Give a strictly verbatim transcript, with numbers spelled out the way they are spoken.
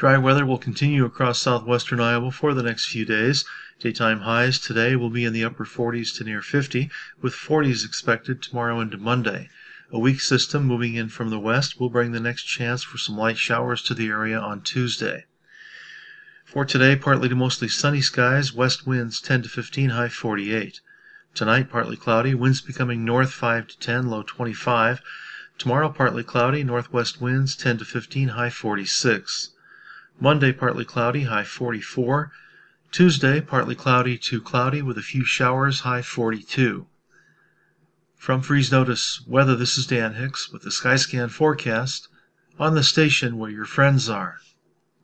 Dry weather will continue across southwestern Iowa for the next few days. Daytime highs today will be in the upper forties to near fifty, with forties expected tomorrow into Monday. A weak system moving in from the west will bring the next chance for some light showers to the area on Tuesday. For today, partly to mostly sunny skies, west winds ten to fifteen, high forty-eight. Tonight, partly cloudy, winds becoming north five to ten, low twenty-five. Tomorrow, partly cloudy, northwest winds ten to fifteen, high forty-six. Monday, partly cloudy, high forty-four. Tuesday, partly cloudy to cloudy with a few showers, high forty-two. From Freeze Notice Weather, this is Dan Hicks with the Skyscan forecast on the station where your friends are.